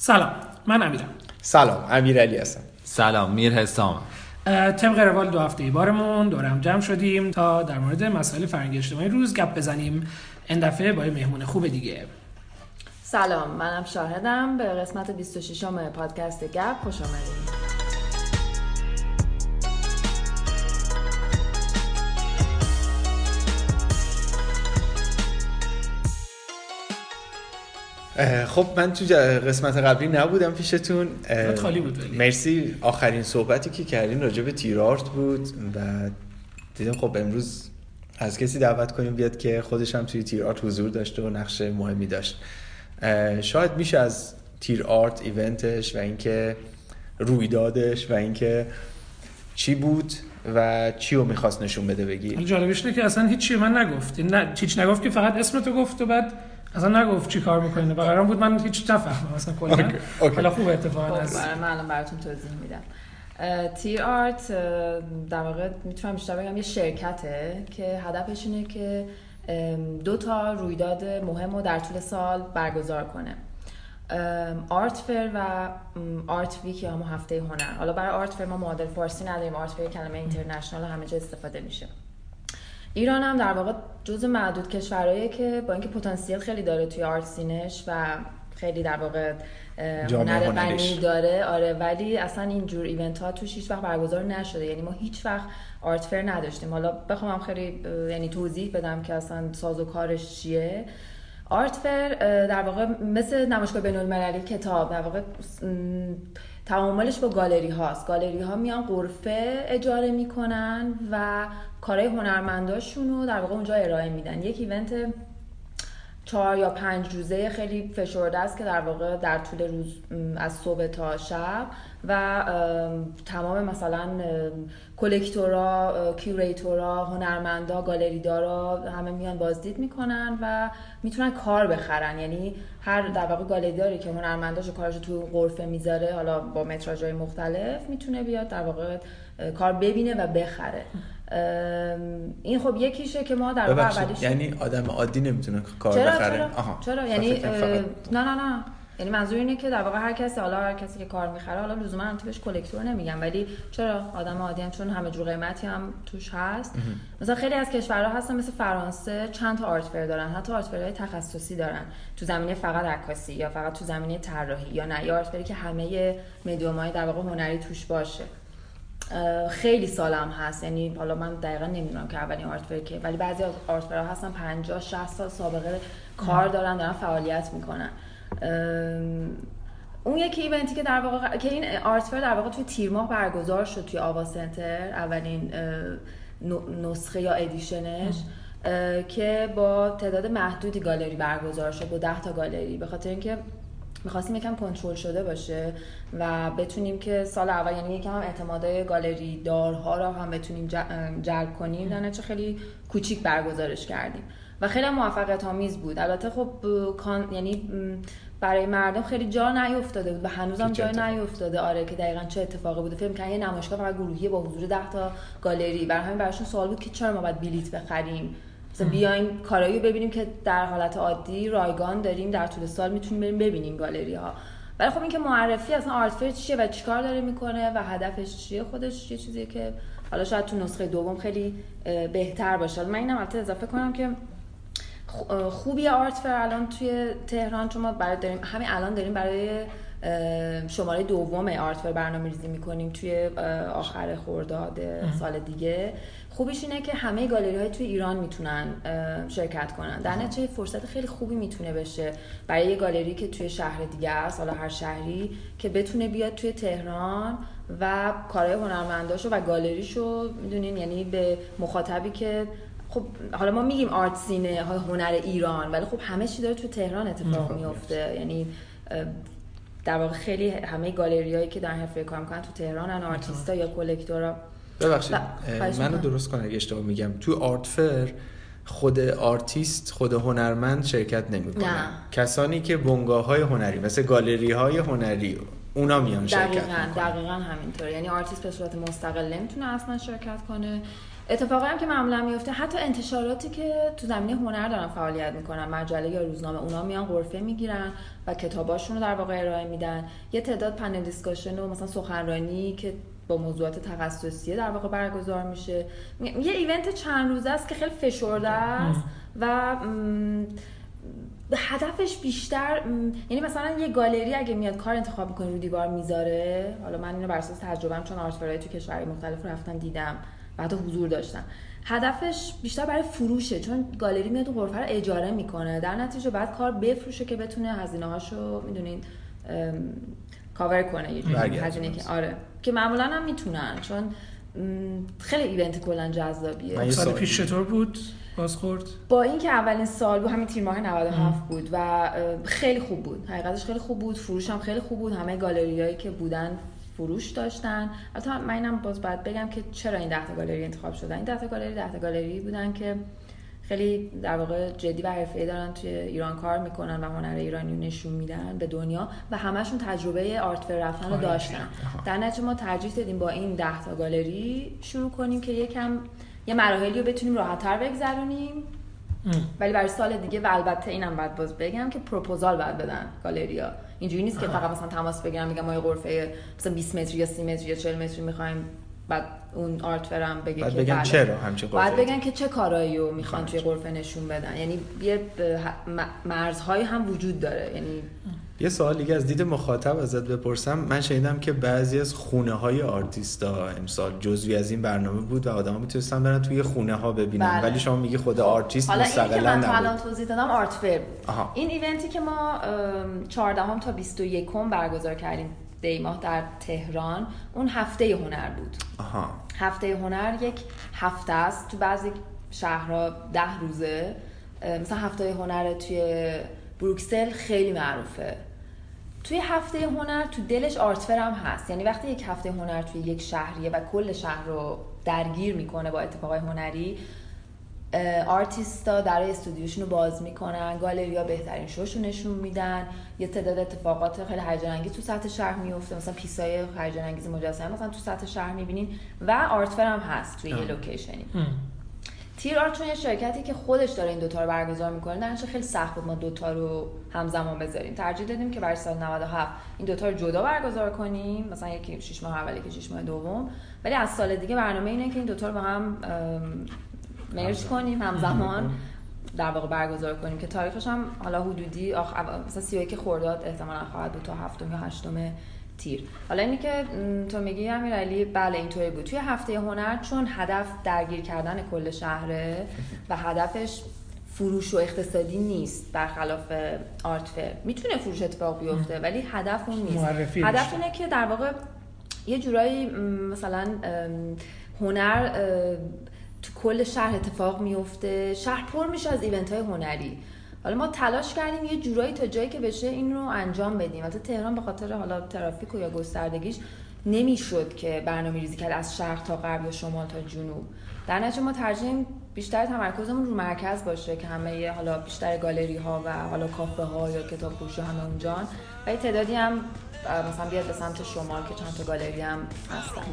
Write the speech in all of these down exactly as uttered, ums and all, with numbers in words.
سلام، من امیرم. سلام، امیرعلی هستم. سلام، میر حسام. طبق روال دو هفته بارمون دور هم جمع شدیم تا در مورد مسائل فرهنگی اجتماعی روز گپ بزنیم. این دفعه با یه مهمون خوب دیگه. سلام، منم شاهدم. به قسمت بیست و ششم پادکست گپ خوش آمدید. خب من تو قسمت قبلی نبودم پیشتون. خالی بود ولی. مرسی. آخرین صحبتی که کردیم راجع به تیر آرت بود و دیدم خب امروز از کسی دعوت کنیم بیاد که خودش هم توی تیر آرت حضور داشته و نقش مهمی داشت. شاید میشه از تیر آرت ایونتش و اینکه رویدادش و اینکه چی بود و چی رو میخواست نشون بده بگی. جالبش اینه که اصلا هیچی من نگفت. نه هیچ نگفت که فقط اسمتو گفت و بعد اصلا نگفت چی کار میکنه. واقعا بود من هیچ نفهمم اصلا کلا. حالا خوبه اتفاقا از خب من الان براتون توضیح میدم. تیر آرت در واقع میتونم بیشتر بگم یه شرکته که هدفش اینه که دو تا رویداد مهم رو در طول سال برگزار کنه. آرت فر و آرت ویک یا همون هفته هنر. حالا برای آرت فر ما معادل فارسی نداریم. آرت فر کلمه اینترنشنال همه جا استفاده میشه. ایران هم در واقع جزو معدود کشورهاییه که با اینکه پتانسیل خیلی داره توی آرت سینش و خیلی در واقع هنر غنی داره، آره، ولی اصلا اینجور ایونت ها توش هیچ وقت برگزار نشده. یعنی ما هیچ وقت آرت فر نداشتیم. حالا بخوام خیلی یعنی توضیح بدم که اصلا سازوکارش چیه. آرت فر در واقع مثل نمایشگاه بین‌المللی کتاب در واقع تعاملش با گالری هاست. گالری ها میان غرفه اجاره میکنن و کارهای هنرمنداشون رو در واقع اونجا ارائه میدن. یک ایونت چهار یا پنج روزه خیلی فشرده است که در واقع در طول روز از صبح تا شب و تمام مثلا کلکتورا، کیوریتورا، هنرمندا، گالریدارا همه میان بازدید میکنن و میتونن کار بخرن. یعنی هر در واقع گالریداری که هنرمنداشو کارشو تو غرفه میذاره، حالا با متراژهای مختلف، میتونه بیاد در واقع کار ببینه و بخره. این خب یکیشه که ما در واقع اولیش یعنی آدم عادی نمیتونه کار چرا بخره. چرا آها. چرا یعنی نه نه نه یعنی منظور اینه که در واقع هر کسی، حالا هر کسی که کار میخره، حالا لزوما هم بهش کلکتور نمیگم، ولی چرا آدم عادی هم، چون همه جور قیمتی هم توش هست. مثلا خیلی از کشورها هستن مثل فرانسه چند تا آرت فر دارن، حتی آرت فرهای تخصصی دارن تو زمینه فقط عکاسی یا فقط تو زمینه طراحی، یا نه یا آرت فری که همه مدیومای در واقع هنری توش باشه. خیلی سالم هست، یعنی حالا من دقیقا نمیدونم که اولین آرت فر که، ولی بعضی از آرت فرها هستن پنجاه شصت سال سابقه کار دارن، دارن فعالیت میکنن. اون یکی ایونتی که در واقع که این آرت فر در واقع توی تیر ماه برگزار شد توی آوا سنتر، اولین نسخه یا ادیشنش که با تعداد محدودی گالری برگزار شد، با ده تا گالری، به خاطر اینکه می‌خواستیم یکم کنترل شده باشه و بتونیم که سال اول یعنی یکم هم اعتمادای گالری دارها رو هم بتونیم جلب کنیم. در نتیجه خیلی کوچیک برگزارش کردیم و خیلی موفقیت آمیز بود. البته خب کان یعنی برای مردم خیلی جا نیافتاده بود و هنوزم جای نیافتاده، آره، که دقیقاً چه اتفاقی بوده. فکر می‌کنم یه نمایشگاه فقط گروهی با حضور ده تا گالری، برای همین براشون سوال بود که چرا ما باید بلیت بخریم، مثلا بیایم کارایی رو ببینیم که در حالت عادی رایگان داریم در طول سال میتونیم بریم ببینیم گالری ها. ولی خب این که معرفی اصلا آرت فر چیه و چیکار داره میکنه و هدفش چیه، خودش یه چیزیه که حالا شاید تو نسخه دوم خیلی بهتر باشه. من اینم البته اضافه کنم که خوبی آرت فر الان توی تهران، چون ما برای داریم همین الان داریم برای شماره دوم آرت فر برنامه‌ریزی می‌کنیم توی آخر خرداد سال دیگه. خوبیش اینه که همه گالری‌های توی ایران میتونن شرکت کنن. در نتیجه فرصت خیلی خوبی میتونه بشه برای یه گالری که توی شهر دیگه است، حالا هر شهری، که بتونه بیاد توی تهران و کارهای هنرمنداشو و گالریشو میدونین، یعنی به مخاطبی که خب حالا ما میگیم آرت سینه هنر ایران، ولی خب همه چی داره توی تهران اتفاق میفته. یعنی در واقع خیلی همه گالریایی که در حرفه کار میکنن تو تهرانن، آرتیستا یا کلکتورا. ببخشید منو درست کن اگه اشتباه میگم، تو آرت فر خود آرتیست، خود هنرمند شرکت نمیکنه. کسانی که بنگاه‌های هنری مثل گالری‌های هنری اونا میان شرکت دقیقاً میکنن. دقیقاً همینطوره. یعنی آرتیست به صورت مستقل نمیتونه اصلا شرکت کنه. اتفاقی هم که معمولا میفته حتی انتشاراتی که تو زمینه هنر دارن فعالیت میکنن، مجله یا روزنامه، اونا میان غرفه میگیرن و کتاباشون رو در واقع ارائه میدن. یه تعداد پنل دیسکاشن و مثلا سخنرانی که با موضوعات تخصصی در واقع برگزار میشه. یه ایونت چند روزه است که خیلی فشرده است و هدفش بیشتر، یعنی مثلا یه گالری اگه میاد کار انتخاب میکنه رو دیوار میذاره، حالا من اینو بر اساس تجربه‌ام چون آرت فرای تو کشورهای مختلف رفتم دیدم و حتی حضور داشتم، هدفش بیشتر برای فروشه، چون گالری میاد اون غرفه رو اجاره میکنه، در نتیجه بعد کار بفروشه که بتونه هزینه‌هاشو میدونین کاور کنه یه جوری هزینه که آره که معمولا هم میتونن، چون خیلی ایونت کلا جذابیه. سال پیش چطور بود بازخورد؟ با اینکه اولین سال بود، همین تیر ماه نود و هفت بود و خیلی خوب بود، حقیقتش خیلی خوب بود، فروش هم خیلی خوب بود، همه گالریایی که بودن فروش داشتن. البته من اینم باز باید بگم که چرا این ده تا گالری انتخاب شدن. این ده تا گالری ده تا گالری بودن که خیلی در واقع جدی و حرفه‌ای دارن توی ایران کار میکنن و هنر ایرانی رو نشون میدن به دنیا و همشون تجربه آرت فر رفتن رو داشتن. در نتیجه ما ترجیح دادیم با این ده تا گالری شروع کنیم که یکم یه مراحلی رو بتونیم راحت‌تر بگذرونیم. ولی برای سال دیگه و البته اینم باید باز بگم که پروپوزال باید بدن گالریا. اینجوری نیست که فقط مثلا تماس بگیرن میگم ما یه غرفه مثلا بیست متری یا سی متری یا چهل متری می‌خوایم، بعد اون آرت فرم بگه بعد که بگن چرا همچین غرفه، بعد بگن که چه کارایی رو میخوان توی غرفه نشون بدن. یعنی یه مرزهایی هم وجود داره. یعنی یه سوال دیگه از دید مخاطب ازت بپرسم. من شنیدم که بعضی از خونه های آرتیستا امسال جزوی از این برنامه بود و آدما میتونستن برن توی خونه ها ببینن. بله. ولی شما میگی خود آرتیست مستقلا نبود. حالا این که من الان توضیح دادم آرت فر بود. آها. این ایونتی که ما چهاردهم تا بیست و یکم برگزار کردیم دی ماه در تهران، اون هفته هنر بود. آها. هفته هنر یک هفته است، تو بعضی شهرها ده روزه. مثلا هفته هنر توی بروکسل خیلی معروفه. توی هفته هنر تو دلش آرت فر هم هست. یعنی وقتی یک هفته هنر توی یک شهریه و کل شهر رو درگیر میکنه با اتفاقای هنری، آرتیستا در استودیوشون رو باز میکنن، گالریا بهترین شوشو نشون میدن، یه تعداد اتفاقات خیلی هیجان انگیز تو سطح شهر میفته، مثلا پیسای هیجان انگیز مجسمه مثلا تو سطح شهر میبینین و آرت فر هم هست توی یه لوکیشنی. تیر آرت چون یه شرکتی که خودش داره این دوتا رو برگزار میکنه، در نتیجه خیلی سخت بود ما دوتا رو همزمان بذاریم. ترجیح دادیم که برای سال نود و هفت این دوتا رو جدا برگزار کنیم، مثلا یکی شش ماه اول، یکی شش ماه دوم، ولی از سال دیگه برنامه اینه که این دوتا رو با هم مرج کنیم، همزمان در واقع برگزار کنیم که تاریخش هم حالا حدودی آخ... مثلا سی و یک خرداد احتمالاً خواهد بود تا هفتم یا هشتم تیر. حالا اینی که تو میگی امیرعلی، بله اینطوری بود. توی هفته هنر چون هدف درگیر کردن کل شهره و هدفش فروش و اقتصادی نیست، برخلاف آرت فر میتونه فروش اتفاق بیفته ولی هدف اون نیست. هدف اینه که در واقع یه جورایی مثلا هنر تو کل شهر اتفاق میفته، شهر پر میشه از ایونت های هنری. حالا ما تلاش کردیم یه جورایی تا جایی که بشه این رو انجام بدیم. البته تهران به خاطر حالا ترافیک و یا گستردگیش نمیشد که برنامه‌ریزی کرد از شرق تا غرب یا شمال تا جنوب. در نتیجه ما ترجیح بیشتر تمرکزمون رو مرکز باشه که همه حالا بیشتر گالری ها و حالا کافه ها یا کتاب فروشی همه اونجان و یه تعدادی هم مثلا بیاد به سمت شمال که چند تا گالری هم هستن.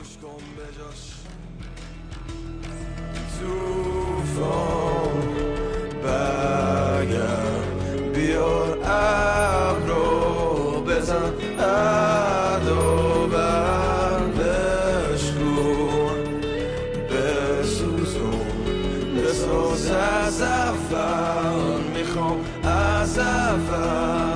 برگرد بیار ابرو بزن ادو بردش کن بسوزون بسوز از اول میخوام از اول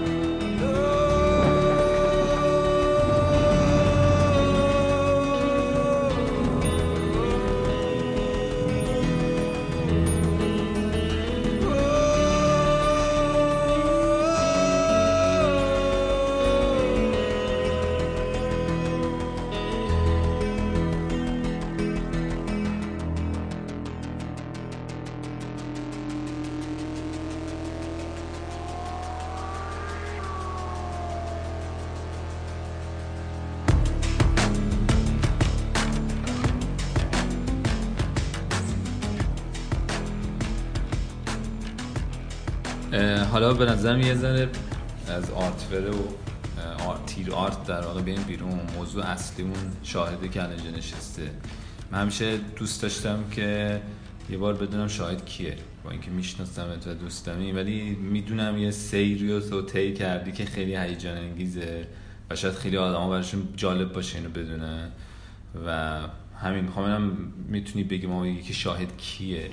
حالا به نظرم یه ذره از آرت فر و تیر آرت در واقع بیایم بیرون. موضوع اصلیمون شاهده که الان نشسته من همیشه دوست داشتم که یه بار بدونم شاهد کیه، با اینکه میشناسمت و دوستمی، ولی میدونم یه سیری رو تو طی کردی که خیلی هیجان انگیزه و شاید خیلی آدما براشون جالب باشه اینو بدونن و همین میخوام ببینم میتونی بگی ما بگی که شاهد کیه؟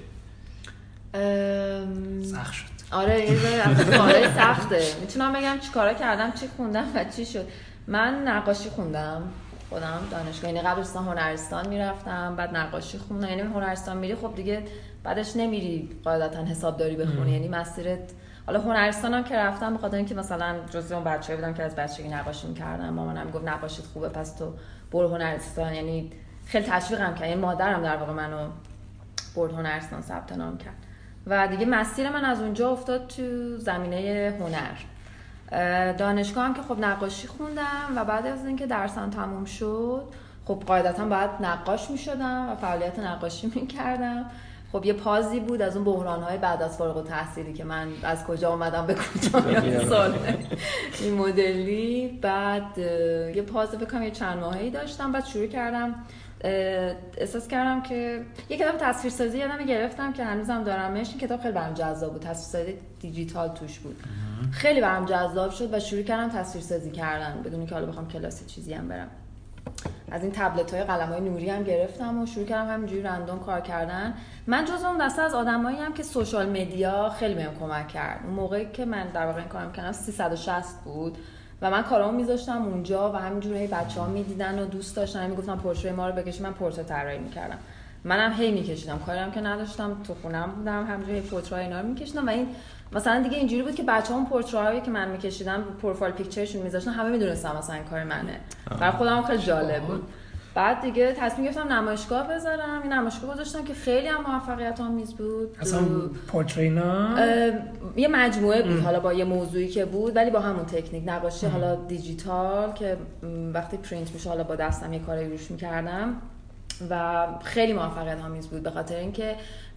ام... سخت شد. آره یه ذره کارای سخته. میتونم بگم چی کارا کردم، چی خوندم و چی شد. من نقاشی خوندم خودم دانشگاه، یعنی قبلش هنرستان میرفتم بعد نقاشی خوندم. یعنی هنرستان میری خب دیگه بعدش نمیری قاعدتا حسابداری بخونی، یعنی مسیرت. حالا هنرستانم که رفتم به خاطر اینکه مثلا جزء اون بچه‌ای بودم که از بچگی نقاشی می‌کردم، مامانم میگفت نقاشیت خوبه پس تو برو هنرستان، یعنی خیلی تشویقم کرد. یعنی مادرم در واقع منو برد هنرستان ثبت نام کرد و دیگه مسیر من از اونجا افتاد تو زمینه هنر. دانشگاه هم که خب نقاشی خوندم و بعد از اینکه درسم تموم شد خب قاعدتا باید نقاش میشدم و فعالیت نقاشی میکردم. خب یه پازی بود از اون بحران‌های بعد از فارغ التحصیلی که من از کجا اومدم به کجا میام سال این مدلی. بعد یه پاز بکنم یه چند ماهی داشتم، بعد شروع کردم احساس کردم که یه کتاب تصویرسازی یادم گرفتم که هنوزم دارمش. این کتاب خیلی برام جذاب بود، تصویرسازی دیجیتال توش بود، خیلی برام جذاب شد و شروع کردم تصویرسازی کردن بدون اینکه حالا بخوام کلاس چیزی هم برم. از این تبلت‌های قلم‌های نوری هم گرفتم و شروع کردم همینجوری رندوم کار کردن. من جزو اون دسته از آدمایی ام که سوشال مدیا خیلی بهم کمک کرد. اون موقعی که من در واقع این کارم کردم سیصد و شصت بود و من کارامو میذاشتم اونجا و همینجوری بچه‌ها میدیدن و دوست داشتن، میگفتن پورتری ما رو بکشید، من پورتری طراحی می‌کردم. منم هی می‌کشیدم، کارم که نداشتم، تو خونم بودم همینجوری پورتری اینا رو می‌کشیدم و این مثلا دیگه اینجوری بود که بچه‌ها اون پورتری‌هایی که من می‌کشیدم پروفایل پیکچرشون می‌ذاشتن، همه می‌دونستن مثلا این کار منه. برای خودم خیلی جالب بود. بعد دیگه تصمیم گرفتم نمایشگاه بذارم. این نمایشگاه گذاشتم که خیلی هم موفقیت آمیز بود. اصلا پورترینا یه مجموعه بود، حالا با یه موضوعی که بود ولی با همون تکنیک نقاشی ام. حالا دیجیتال که وقتی پرینت میشه حالا با دستم یه کاری روش میکردم و خیلی موفقیت آمیز بود به خاطر اینکه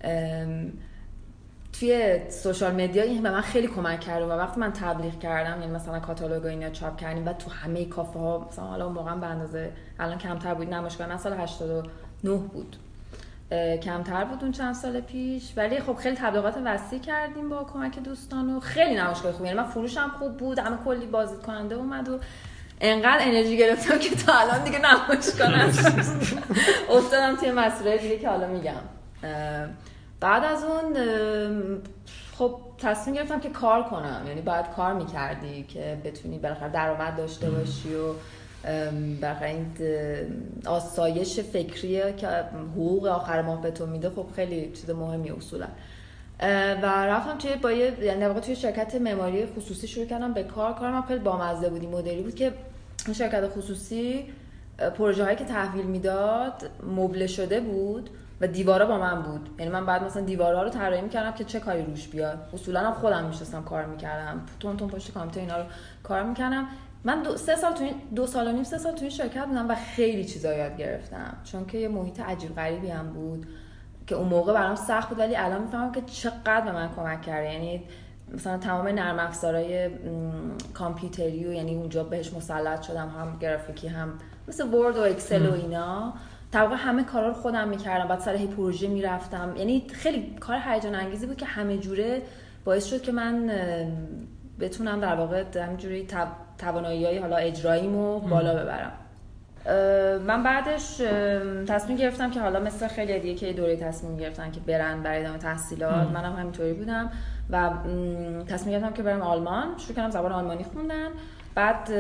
توی سوشال مدیا این به من خیلی کمک کرد و وقتی من تبلیغ کردم، یعنی مثلا کاتالوگ اینا چاپ کردیم و تو همه کافه ها مثلا حالا اون موقع به اندازه الان کمتر بود، نمایشگاه من سال هشتاد و نه بود، کمتر بود اون چند سال پیش، ولی خب خیلی تبلیغات وسیع کردیم با کمک دوستان و خیلی نمایشگاه خوبی. یعنی من فروشم خوب بود، همه کلی بازدید کننده اومد و انقدر انرژی گرفتم که تا الان دیگه نمایشگاه نشد. افتادم توی مسئله دیگه که حالا میگم. بعد از اون خب تصمیم گرفتم که کار کنم، یعنی باید کار میکردی که بتونی بالاخره درآمد داشته باشی و بالاخره این آسایش فکریه که حقوق آخر ماه به تو میده خب خیلی چیز مهمی اصولا. و رفتم توی با یه یعنی در واقع توی شرکت معماری خصوصی شروع کردم به کار. کارم خیلی بامزه بود. این مدلی بود که این شرکت خصوصی پروژه هایی که تحویل میداد مبله شده بود و دیوارا با من بود. یعنی من بعد مثلا دیوارا رو طراحی می‌کردم که چه کاری روش بیاد. اصولا هم خودم می‌شستم کار می‌کردم. تون تون پشت کامپیوتر اینا رو کار می‌کردم. من دو سه سال تو این دو سال و نیم سه سال تو این شرکت بودم و خیلی چیزا یاد گرفتم. چون که یه محیط عجیب غریبی هم بود که اون موقع برام سخت بود ولی الان می‌فهمم که چقدر به من کمک کرده. یعنی مثلا تمام نرم افزارهای کامپیوتری و یعنی اونجا بهش مسلط شدم، هم گرافیکی هم مثل ورد و اکسل و اینا. طبعا همه کارا رو خودم میکردم، بعد سر هی پروژه میرفتم. یعنی خیلی کار هیجان انگیزی بود که همه جوره باعث شد که من بتونم در واقع همینجوری توانایی‌های حالا اجراییمو بالا ببرم. من بعدش تصمیم گرفتم که حالا مثل خیلی دیگه که دوره تصمیم گرفتن که برن برای ادامه تحصیلات، منم همینطوری بودم و تصمیم گرفتم که برم آلمان. شروع کردم زبان آلمانی خوندن. بعد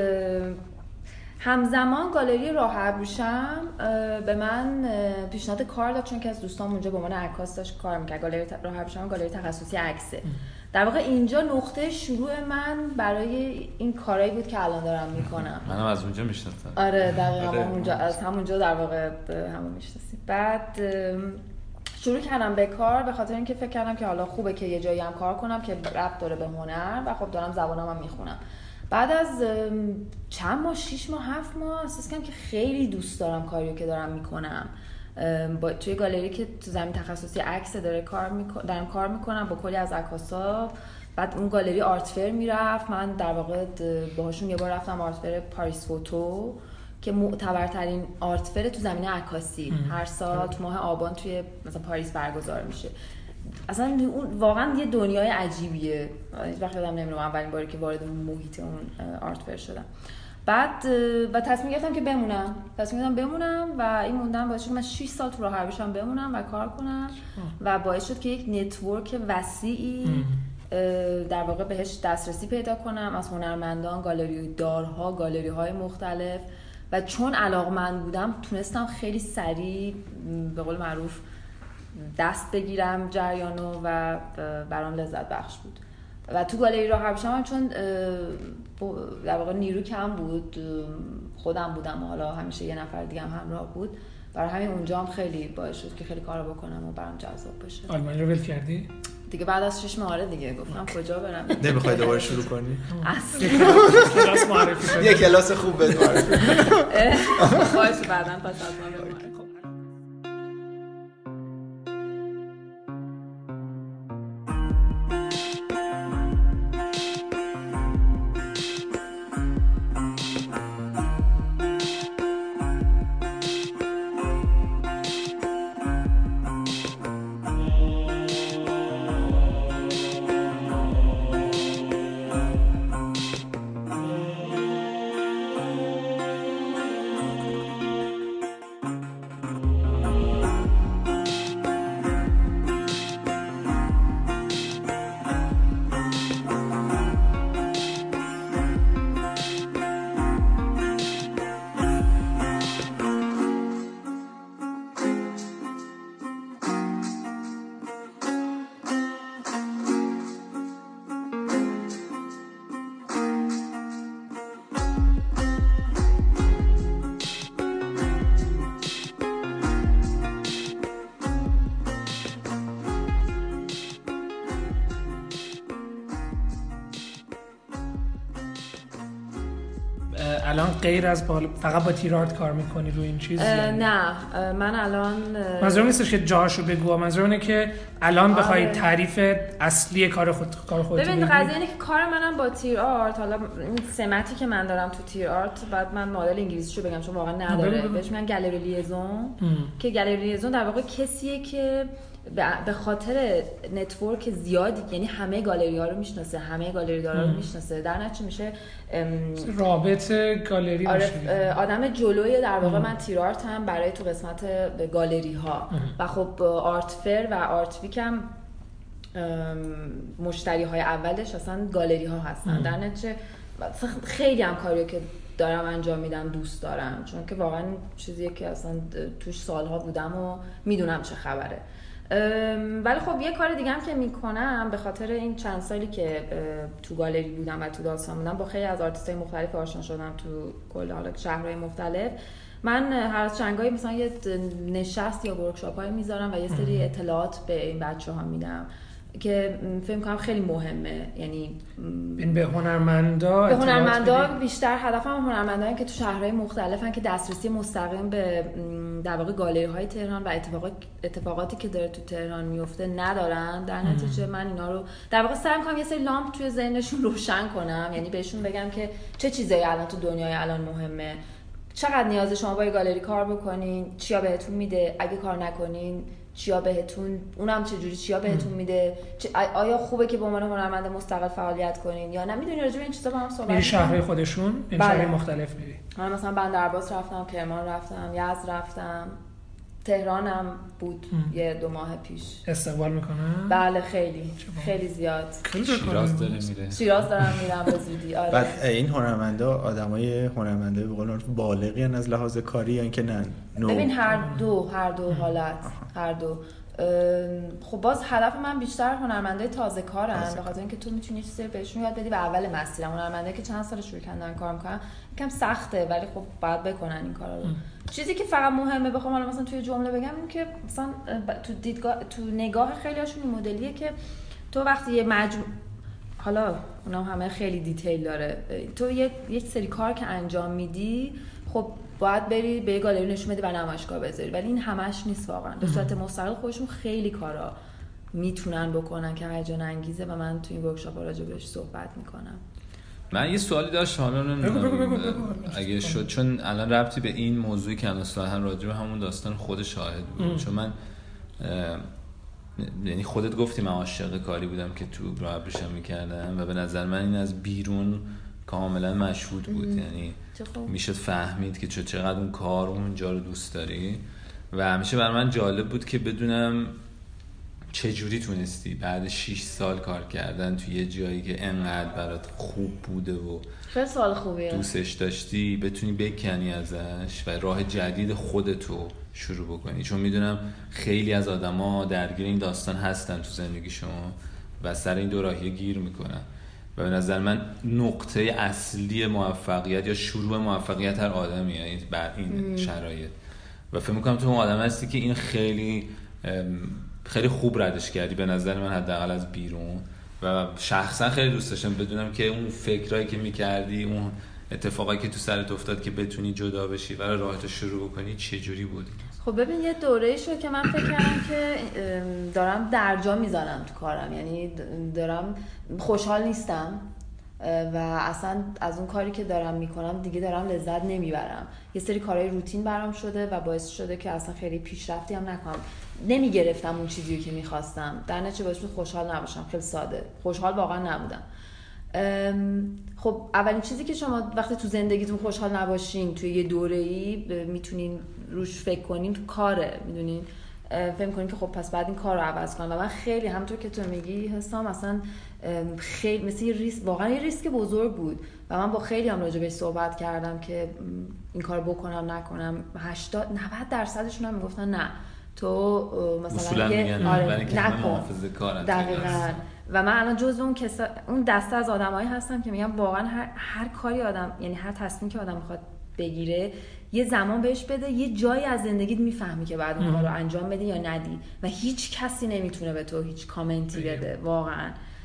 همزمان گالری راه ابریشم به من پیشنهاد کار داد، چون که از دوستام اونجا به عنوان عکاس داشت کار می‌کرد. گالری راه ابریشم گالری تخصصی عکسه. در واقع اینجا نقطه شروع من برای این کارایی بود که الان دارم میکنم. منم از اونجا میشناسم. آره دقیقاً اونجا از همونجا در واقع همون میشناسیم. بعد شروع کردم به کار به خاطر اینکه فکر کردم که حالا خوبه که یه جایی هم کار کنم که ربط داره به هنر و خب دارم زبانم هم میخونم. بعد از چند ماه شش ماه هفت ماه احساس کردم که خیلی دوست دارم کاریو که دارم میکنم. با توی گالری که تو زمین تخصصی عکس داره کار میکنم، دارم کار میکنم با کلی از عکاسا. بعد اون گالری آرت فر میرفت، من در واقع باهاشون یه بار رفتم آرت فر پاریس فوتو که معتبرترین آرت فر تو زمینه عکاسی هر سال تو ماه آبان توی مثلا پاریس برگزار میشه. اصلا اون واقعا یه دنیای عجیبیه. هیچ وقت یادم نمیاد اولین باری که وارد اون محیط اون آرت فر شدم. بعد و تصمیم گرفتم که بمونم. تصمیم گرفتم بمونم و این موندم باعث شد که من شش سال تو راه حربیشم بمونم و کار کنم و باعث شد که یک نتورک وسیعی در واقع بهش دسترسی پیدا کنم از هنرمندان، گالری دارها، گالری های مختلف و چون علاقمند بودم تونستم خیلی سریع به قول معروف دست بگیرم جریانو و برام لذت بخش بود. و تو گالری راه حربیشم چون در واقع نیرو کم بود، خودم بودم و حالا همیشه یه نفر دیگه هم همراه بود، برای همین اونجا هم خیلی باعث شد که خیلی کارا بکنم و برام جذاب بشه. آلمانی رو ول کردی؟ دیگه بعد از شش ماه دیگه گفتم کجا برم. نمیخوای دوباره شروع کنی؟ اصلا کلاس معرفی کنی. یه کلاس خوب بهت معرفی کنی. باشه بعداً پس از ما بگو. الان غیر از با فقط با تیر آرت کار میکنی روی این چیز؟ نه من الان منظورم نیستش که جاشو بگو، منظورم اینه که الان بخوای آره. تعریف اصلی کار خود کار خودت ببین قضیه اینه که کار منم با تیر آرت، حالا این سمتی که من دارم تو تیر آرت بعد من مدل انگلیسیشو بگم چون واقعا نداره، بهش میگن گالری لیزون که گالری لیزون در واقع کسیه که به خاطر نتورک زیادی، یعنی همه گالری ها رو میشناسه، همه گالری دارا رو میشناسه، در نتیجه میشه رابط گالری میشه. آدم جلوی در واقع من تیر آرت هم برای تو قسمت گالری ها و خب آرت فر و آرت ویک هم مشتری های اولش اصلا گالری ها هستن. در نتیجه خیلی هم کاریو که دارم انجام میدم دوست دارم، چون که واقعا چیزیه که اصلا توش سالها بودم و میدونم چه خبره. ولی خب یه کار دیگه هم که میکنم به خاطر این چند سالی که تو گالری بودم و تو داستان بودم با خیلی از آرتیستای مختلف آشنا شدم تو کل حالا شهرهای مختلف. من هر از چنگایی مثلا یه نشست یا ورکشاپ‌های میذارم و یه سری اطلاعات به این بچه‌ها میدم که فکر می‌کنم خیلی مهمه. یعنی این به هنرمندا به هنرمندا بیشتر هدفم هنرمندانی که تو شهرهای مختلفن که دسترسی مستقیم به در واقع گالری‌های تهران و اتفاقات اتفاقاتی که داره تو تهران میفته ندارن. در نتیجه من اینا رو در واقع سعی می‌کنم یه سری لامپ توی ذهنشون روشن کنم، یعنی بهشون بگم که چه چیزایی الان تو دنیای الان مهمه، چقدر نیاز شما با گالری کار بکنین، چیا بهتون میده، اگه کار نکنین چیا بهتون، اونم چه جوری چیا بهتون میده، آیا خوبه که به عنوان هنرمند مستقل فعالیت کنین یا نه. میدونی راجع به این چیزا با هم صحبت میری شهرهای خودشون، این بله. شهرهای مختلف میری؟ من مثلا بندرعباس رفتم، کرمان رفتم، یزد رفتم، تهرانم بود ام. یه دو ماه پیش. استقبال میکنن؟ بله خیلی خیلی زیاد. شیراز داره میره. شیراز دارم میرم به زودی. آره. بعد این هنرمندا آدمای هنرمنده به قول معروف بالغی ان از لحاظ کاری یا اینکه نه؟ ببین هر دو هر دو حالت هر دو. خب باز هدف من بیشتر هنرمندای تازه کارن، به خاطر اینکه تو میتونی چیزی بهشون یاد بدی و اول مسیر. هنرمندایی که چند سال شروع کردن کار میکنن یکم سخته ولی خب باید بکنن این کارا رو. چیزی که فقط مهمه بخوام حالا مثلا توی جمله بگم این که مثلا تو دیدگاه تو نگاه خیلیاشون این مدلیه که تو وقتی یه مجموع، حالا اونم همه خیلی دیتیل داره، تو یک یک سری کار که انجام میدی خب باید بری به گالری نشون بدی و نمایشگاه بذاری، ولی این همش نیست واقعا. به صورت مستقل خودشون خیلی کارا میتونن بکنن که هیجان انگیزه و من تو این ورکشاپ راجع بهش صحبت میکنم. من یه سوالی داشتم حالا نمیدونم اگه شد، چون الان ربطی به این موضوعی که الان اصطلاحاً راجع به همون داستان خود شاهد بود ام. چون من یعنی خودت گفتی من عاشق کاری بودم که تو راه ابریشم میکردم و به نظر من این از بیرون کاملا مشهود بود ام. یعنی میشد فهمید که چقدر اون کار اونجا رو دوست داری و همیشه برای من جالب بود که بدونم چجوری تونستی بعد شش سال کار کردن توی یه جایی که انقدر برات خوب بوده و خیلی سال خوبیه دوستش داشتی بتونی بکنی ازش و راه جدید خودتو شروع بکنی. چون میدونم خیلی از آدما درگیر این داستان هستن تو زندگیشون و سر این دو راهی گیر میکنن و به نظر من نقطه اصلی موفقیت یا شروع موفقیت هر آدمی یعنی بعد این شرایط و فکر میکنم تو اون آدم هستی که این خیلی خیلی خوب ردش کردی به نظر من حداقل از بیرون و شخصا خیلی دوست داشتم بدونم که اون فکرایی که میکردی اون اتفاقایی که تو سرت افتاد که بتونی جدا بشی و راهتو شروع بکنی چه جوری بود؟ خب ببین یه دوره‌ای شد که من فکر کردم که دارم درجا میزنم تو کارم، یعنی دارم خوشحال نیستم و اصلا از اون کاری که دارم میکنم دیگه دارم لذت نمیبرم. یه سری کارهای روتین برام شده و باعث شده که اصلا خیلی پیشرفتی هم نکنم، نمیگرفتم اون چیزی که میخواستم، در نتیجه باعث شد خوشحال نباشم. خیلی ساده خوشحال واقعا نبودم. خب اولین چیزی که شما وقتی تو زندگیتون خوشحال نباشین توی یه دوره‌ای میتونین روش فکر کنین تو کاره، میدونین فکر کنین که خب پس بعد این کار رو عوض کنم و من خیلی همونطور که تو میگی حسام اصلا خیلی مثل یه ریسک، واقعا یه ریسک بزرگ بود و من با خیلی هم راجع بهش صحبت کردم که این کار بکنم نکنم. هشتاد نود درصدشون هم میگفتن نه تو مثلا یه آره نکن دقیقاً. و من الان جزو اون کسا اون دسته از آدمایی هستم که میگم واقعا هر هر کاری آدم یعنی هر تصمیمی که آدم میخواد بگیره یه زمان بهش بده، یه جایی از زندگیت میفهمی که بعد اون کارو انجام بدی یا ندی و هیچ کسی نمیتونه به تو هیچ کامنتی بده. واقعا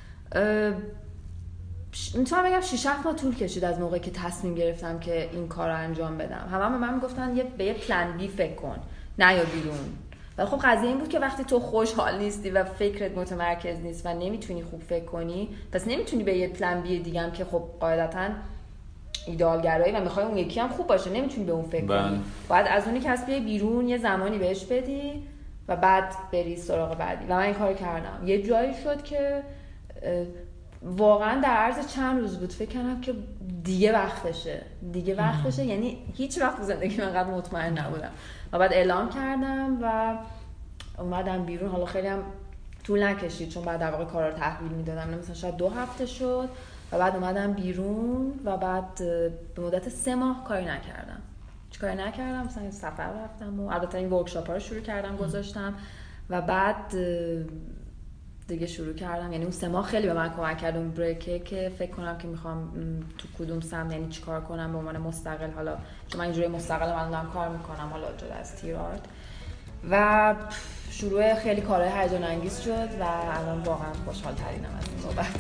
میتونم بگم شش هفت ماه طول کشید از موقعی که تصمیم گرفتم که این کارو انجام بدم. همه به من میگفتن یه به یه پلن بی فکر کن نه یا بیرون. ولی خب قضیه این بود که وقتی تو خوشحال نیستی و فکرت متمرکز نیست و نمیتونی خوب فکر کنی، پس نمیتونی به یه پلن بی دیگه هم که خب قاعدتاً ایدئالگرایی و میخوای اون یکی هم خوب باشه نمیتونی به اون فکر کنی. باید از اونی که از بیای بیرون یه زمانی بهش بدی و بعد بری سراغ بعدی. و من این کارو کردم. یه جایی شد که واقعا در عرض چند روز بود فکر کردم که دیگه وقتشه دیگه وقتشه یعنی هیچ وقت تو زندگی من انقدر مطمئن نبودم و بعد اعلام کردم و اومدم بیرون. حالا خیلی هم طول نکشید چون بعد در واقع کارا رو تحویل میدادم، مثلا شاید دو هفته شد و بعد اومدم بیرون و بعد به مدت سه ماه کاری نکردم. چه کاری نکردم؟ مثلا سفر رفتم و البته این ورکشاپ ها رو شروع کردم گذاشتم و بعد دیگه شروع کردم. یعنی اون سه ماه خیلی به من کمک کرد اون بریکه که فکر کنم که میخوام تو کدوم سمت یعنی چیکار کنم به عنوان مستقل. حالا چون من اینجوری مستقل من دارم کار میکنم حالا جدا از تیرارت و شروع خیلی کارهای هیجان انگیز شد و الان واقعا خوشحال ترینم از این بابت.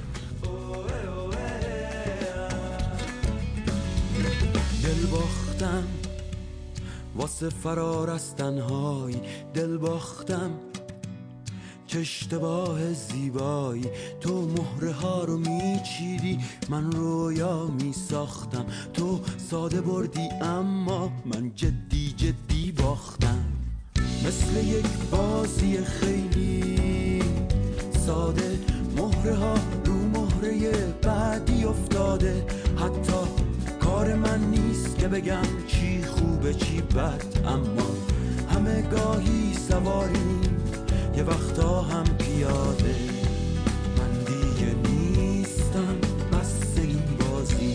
دل باختم واسه فرار از تنهایی، دل باختم چه اشتباه زیبایی، تو مهره ها رو میچیدی من رویا میساختم، تو ساده بردی اما من جدی جدی باختم. مثل یک بازی خیلی ساده مهره ها رو مهره بعدی افتاده، حتی کار من نیست که بگم چی خوبه چی بد، اما همه گاهی سواریم یه وقتا هم پیاده. من دیگه نیستم بس این بازی،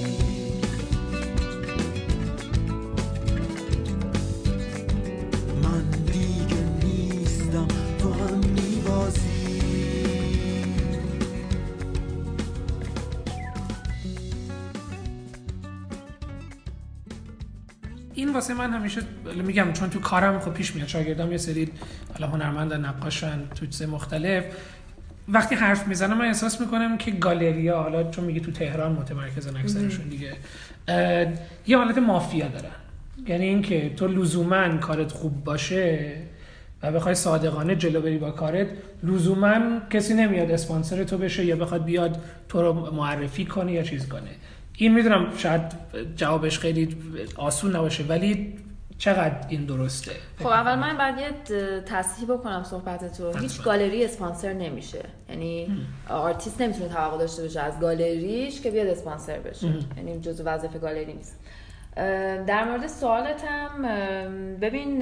من دیگه نیستم تو هم میبازی. این واسه من همیشه میگم چون تو کارم خب پیش میاد شاگردام یه سری حالا هنرمندن نقاشن تو چیز مختلف، وقتی حرف میزنم من احساس میکنم که گالریا حالا چون میگه تو تهران متمرکزن اکثرشون دیگه یه حالت مافیا دارن. یعنی اینکه تو لزوما کارت خوب باشه و بخوای صادقانه جلو بری با کارت، لزوما کسی نمیاد اسپانسر تو بشه یا بخواد بیاد تو رو معرفی کنه یا چیز کنه. این میدونم شاید جوابش خیلی آسون نباشه، ولی چقدر این درسته؟ خب اول من باید یه تصحیح بکنم صحبت تو. هیچ گالری اسپانسر نمیشه، یعنی آرتیست نمیتونه توقع داشته باشه از گالریش که بیاد اسپانسر بشه، یعنی جزء وظیفه گالری نیست. در مورد سوالت هم ببین،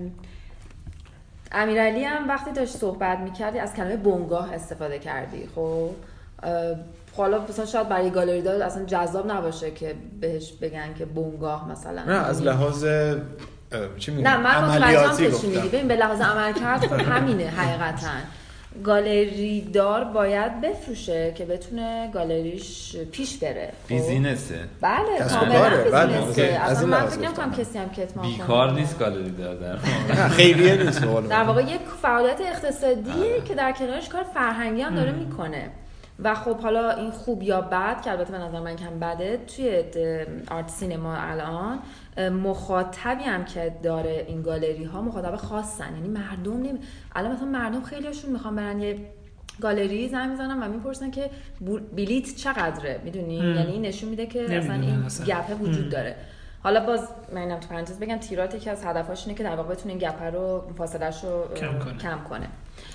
امیرعلی هم وقتی داشت صحبت میکردی از کلمه بنگاه استفاده کردی. خب حالا مثلا شاید برای گالری دار اصلا جذاب نباشه که بهش بگن که بنگاه مثلا، نه از لحاظ چی میگم نه من متوجهم که چی میگی. ببین به لحاظ عملکرد خب همینه حقیقتا. گالری دار باید بفروشه که بتونه گالریش پیش بره. بیزینسه. بله کاملا بیزینسه. اصلا من فکر نمی‌کنم کسی هم کتمان کنه. بیکار نیست گالری دار در خیریه نیست. در واقع یک فعالیت اقتصادیه که در کنارش کار فرهنگی هم داره میکنه. و خب حالا این خوب یا بد که البته به نظر من کم بده، توی آرت سینما الان مخاطبی هم که داره این گالری ها مخاطب خاصن، یعنی مردم نمی... الان مثلا مردم خیلیشون میخوان برن یه گالری زنگ میزنن و میپرسن که بلیت چقدره، میدونی؟ یعنی این نشون میده که اصلا این گپه وجود داره. حالا باز منم تو پرانتز بگم تیرات یکی از هدفاش اینه که در واقع بتونه این گپه رو فاصله‌اش رو کم کنه, کم کنه.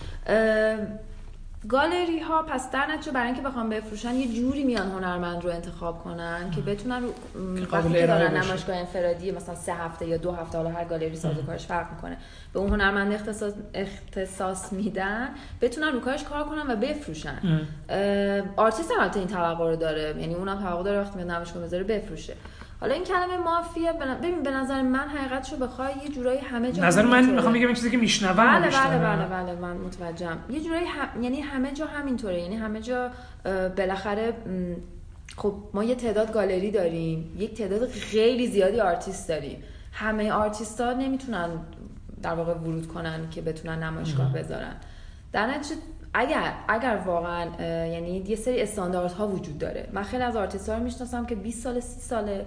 گالری ها پس در نتیجه برای اینکه بخوام بفروشن یه جوری میان هنرمند رو انتخاب کنن که بتونن وقتی که دارن نمایشگاه انفرادی مثلا سه هفته یا دو هفته، حالا هر گالری سازوکارش فرق میکنه، به اون هنرمند اختصاص اختصاص میدن بتونن رو کارش کار کنن و بفروشن. آرتیست هم البته این توقع رو داره، یعنی اونم توقع داره وقتی میاد نمایشگاه بذاره بفروشه. حالا این کلمه مافیا ببین به نظر من حقیقتشو بخوای یه جورایی همه جا نظر من میخوام بگم این چیزی که میشنوم بله بله بله بله من متوجهم. یه جورایی هم... یعنی همه جا همینطوره، یعنی همه جا بالاخره خب ما یه تعداد گالری داریم، یک تعداد خیلی زیادی آرتیست داریم. همه آرتیست‌ها نمیتونن در واقع ورود کنن که بتونن نمایشگاه بذارن. در نتیجه اگر اگر واقعا یعنی یه سری استانداردها وجود داره. من خیلی از آرتیست‌ها رو میشناسم که بیست سال سی ساله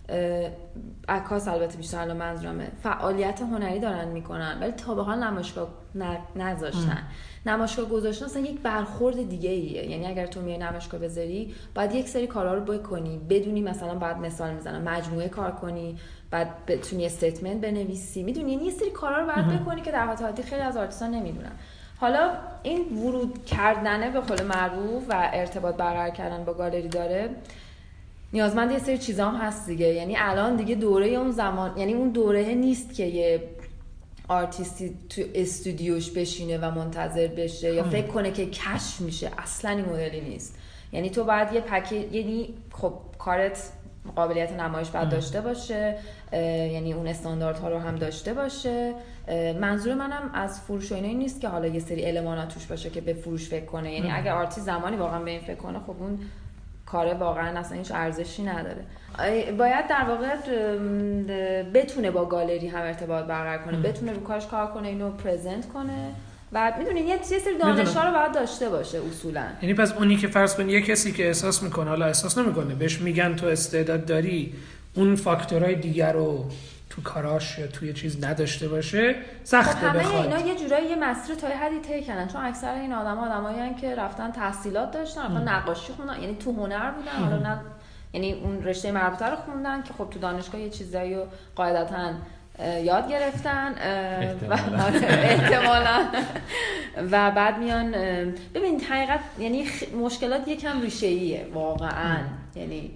عکاس، البته بیشتر الان منظورمه، فعالیت هنری دارن میکنن ولی تا به حال نمایشگاه نذاشتن. نمایشگاه گذاشتن اصلا یک برخورد دیگه ایه. یعنی اگر تو میای نمایشگاه بذاری باید یک سری کارا رو بکنی، بدونی مثلا بعد مثال میزنم مجموعه کار کنی، بعد بتونی استیتمنت بنویسی، میدونی یعنی یه سری کارا رو باید بکنی که در حالت خیلی از آرتیست‌ها نمیدونن. حالا این ورود کردنه به قول معروف و ارتباط برقرار کردن با گالری داره نیازمند یه سری چیزا هم هست دیگه. یعنی الان دیگه دوره اون زمان، یعنی اون دوره نیست که یه آرتیستی تو استودیوش بشینه و منتظر بشه یا فکر کنه که کشف میشه. اصلا این مدلی نیست. یعنی تو باید یه پکیج، یعنی خب کارت قابلیت نمایش باید داشته باشه، یعنی اون استانداردها رو هم داشته باشه. منظور منم از فروش و اینایی نیست که حالا یه سری المانات توش باشه که به فروش فکر کنه. یعنی اگر آرتیست زمانی واقعا به این فکر کنه خب اون کار واقعا اصلا هیچ ارزشی نداره. باید در واقع بتونه با گالری هم ارتباط برقرار کنه، بتونه رو کارش کار کنه، اینو پرزنت کنه و میدونین یه سری دانش‌ها رو باید داشته باشه اصولا. یعنی پس اونی که فرض کن یه کسی که احساس میکنه، حالا احساس نمیکنه، بهش میگن تو استعداد داری، اون فاکتورهای دیگر رو تو کاراش یا توی چیز نداشته باشه سخته خب بخواد. همه اینا یه جورایی یه مسیر تا حدی طی کردن، چون اکثر این آدما آدمایی هستن که رفتن تحصیلات داشتن، رفتن نقاشی خوندن، یعنی تو هنر بودن، حالا نه یعنی اون رشته مربوطه رو خوندن که خب تو دانشگاه یه چیزایی رو قاعدتاً یاد گرفتن احتمالاً و بعد میان ببین حقیقت یعنی مشکلات یکم ریشه‌ایه واقعاً، یعنی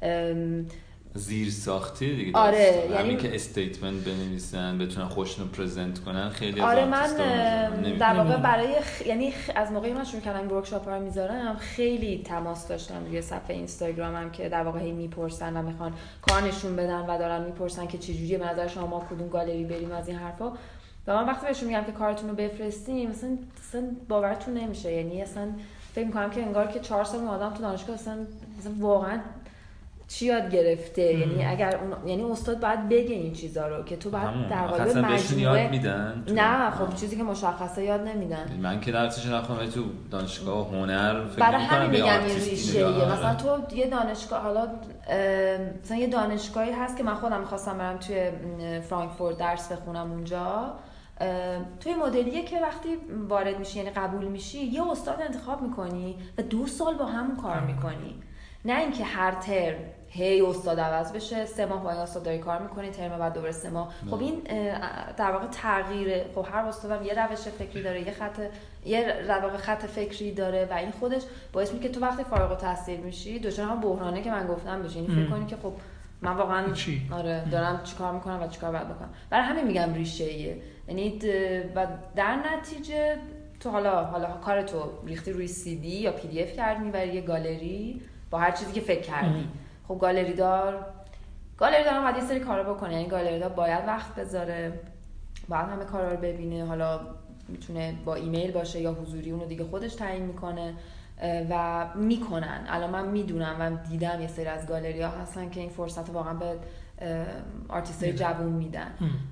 زیر ساختی دیگه. آره یعنی همین که استیتمنت بنویسن، بتونن خودشون رو پرزنت کنن. خیلی آره از من در واقع برای خ... یعنی خ... از موقعی من شروع کردم ورکشاپ ها رو میذارم خیلی تماس داشتم روی صفحه اینستاگرامم که در واقع هی میپرسن و میخوان کار نشون بدن و دارن میپرسن که چه جوریه به نظر شما ما کدوم گالری بریم از این حرفا. و من وقتی بهشون میگم که کارتون رو بفرستیم مثلا اصلا باورتون نمیشه. یعنی اصلا فکر میکنم که انگار که چهار سال آدم تو دانشگاه اصلا مثلا واقعا چی یاد گرفته. ام. یعنی اگر اون یعنی استاد باید بگه این چیزا رو که تو باید در واقع مجموعه یاد میدن. نه خب چیزی که مشخصه یاد نمیدن. من که درسش نخوام تو دانشگاه هنر فکر برای می‌کنم همین میگم این ریشه. مثلا تو یه دانشگاه، حالا مثلا یه دانشگاهی هست که من خودم می‌خواستم برم توی فرانکفورت درس بخونم اونجا، توی مدلیه که وقتی وارد میشی یعنی قبول میشی یه استاد انتخاب میکنی و دو سال با همون کار میکنی، نه اینکه هر ترم هی استاد عوض بشه، سه ماه با این استاد داری کار میکنی، ترم بعد دوباره سه ماه. خب این در واقع تغییره. خب هر استادم یه روش فکری داره، یه خط یه در واقع خط فکری داره و این خودش باعث میشه که تو وقتی فارغ التحصیل میشی دچار هم بحرانه که من گفتم بشی، این فکر کنی که خب من واقعا چی؟ آره دارم چیکار میکنم و چیکار باید بکنم. برای همین میگم ریشه‌ایه. یعنی و در نتیجه تو حالا حالا کار تو ریختی روی سی دی یا پی دی اف کردی میبری یه گالری با هر چیزی که فکر کردی. خب گالری دار گالری دار باید یه سری کارا بکنه، یعنی گالری دار باید وقت بذاره، باید همه کارا رو ببینه، حالا میتونه با ایمیل باشه یا حضوری، اونو دیگه خودش تعیین میکنه و میکنن. الان من میدونم و دیدم یه سری از گالری ها هستن که این فرصت واقعا به آرتیست های جوون میدن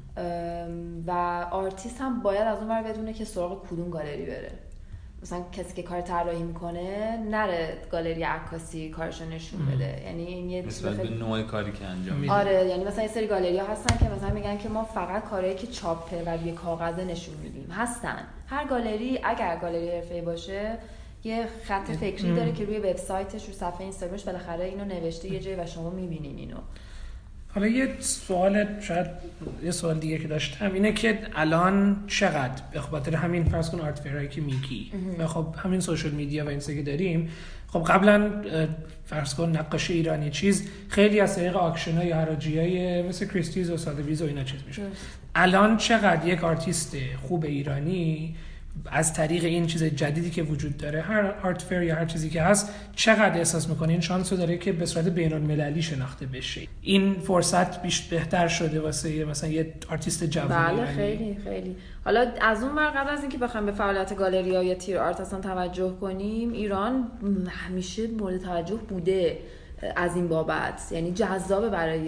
و آرتیست هم باید از اون ور بدونه که سراغ کدوم گالری بره. مثلا کسی که کار طراحی میکنه نره گالری عکاسی کارشو نشون بده، یعنی این یه نسبت به نوع کاری که انجام میده. آره یعنی مثلا یه سری گالری ها هستن که مثلا میگن که ما فقط کارهایی که چاپه و روی کاغذ نشون میدیم. هستن هر گالری اگر گالری حرفه‌ای باشه یه خط فکری داره که روی وبسایتش، رو صفحه اینستاگرامش بالاخره اینو نوشته یه جایی و شما میبینین اینو. حالا یه سوال، شاید یه سوال دیگه که داشتم اینه که الان چقدر به خاطر همین فرض کن آرت فیرایی که میگی و خب همین سوشال میدیا و اینستا که داریم، خب قبلا فرض کن نقاشی ایرانی چیز خیلی از طریق آکشن‌ها یا حراجی‌های مثل کریستیز و ساده‌ویز و اینا چیز میشه. الان چقدر یک آرتیست خوب ایرانی از طریق این چیز جدیدی که وجود داره، هر آرت فیر یا هر چیزی که هست، چقدر احساس میکنه این شانس رو داره که به صورت بین‌المللی شناخته بشه؟ این فرصت بیش بهتر شده واسه مثلا یه آرتیست جوان ایرانی؟ بله خیلی خیلی. حالا از اون ور قبل از اینکه بخوایم به فعالیت گالری‌ها یا تیر آرت اصلا توجه کنیم، ایران همیشه مورد توجه بوده از این بابت، یعنی جذابه برای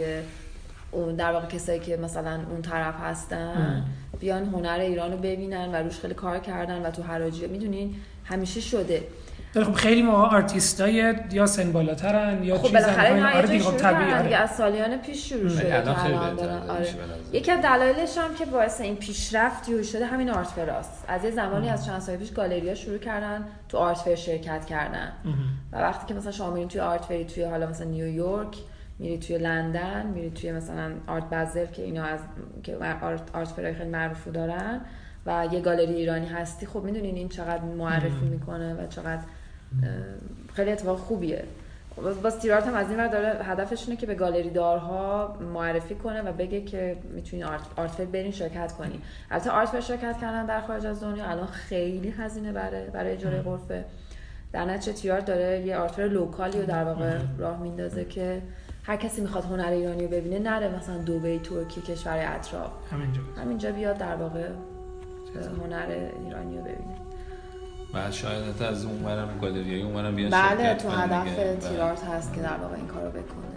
در واقع کسایی که مثلا اون طرف هستن بیان هنر ایران رو ببینن و روش خیلی کار کردن و تو حراجی میدونین همیشه شده. خب خیلی موقع آرتیستای یا سن بالاترن یا خب چیزن بالاخره اینا یه جایی شروع طبیعی کردن دیگه، از سالیان پیش شروع شده الان خیلی بهتره. آره. یکی از دلایلش هم که باعث این پیشرفت یوی شده همین آرت فراست. از یه زمانی از چند سال پیش گالری‌ها شروع کردن تو آرت فر شرکت کردن و وقتی که مثلا شما میرین توی آرت فری توی حالا مثلا نیویورک، میری توی لندن، میری توی مثلا آرت بازل که اینا از که آرت آرت فرای خیلی معروفو دارن و یه گالری ایرانی هستی، خب میدونین این چقدر معرفی میکنه و چقدر خیلی اتفاق خوبیه. باز تیر آرت هم از این ور داره هدفشونه که به گالری دارها معرفی کنه و بگه که میتونین آرت آرت فر برین شرکت کنین. البته آرت فر شرکت کردن در خارج از دنیا الان خیلی هزینه بره برای اجاره غرفه. در نتیجه تیر آرت داره یه آرت فر لوکالی رو در واقع راه میندازه که هر کسی میخواد هنر ایرانی رو ببینه نره مثلا دبی، ترکیه، کشور اطراف، همینجا همینجا بیاد در واقع هنر ایرانی رو ببینه. و شاید حتی از اونورم گالریای اونورم بیان بله شرکت تو هدف تیر آرت هست که در واقع این کارو بکنه.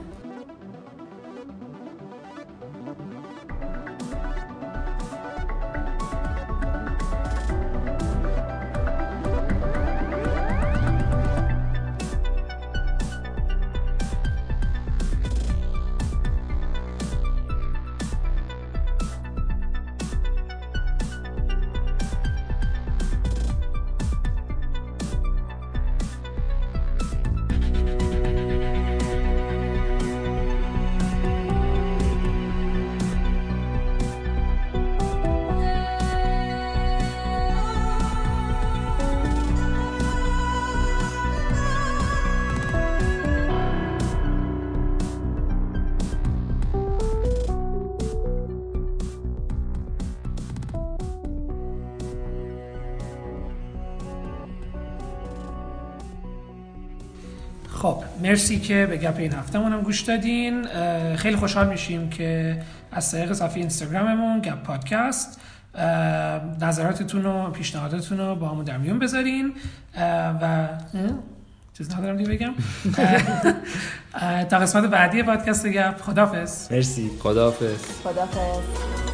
خب مرسی که به گپ این هفتهمون هم گوش دادین. خیلی خوشحال میشیم که از طریق صفحه اینستاگراممون گپ پادکست نظراتتون و پیشنهاداتتون رو با همون در میون بذارین و چیز ندارم دیگه بگم. تا قسمت بعدی پادکست گپ. خداحافظ. مرسی. خداحافظ. خداحافظ.